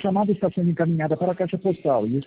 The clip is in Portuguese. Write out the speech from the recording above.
chamada está sendo encaminhada para a caixa postal e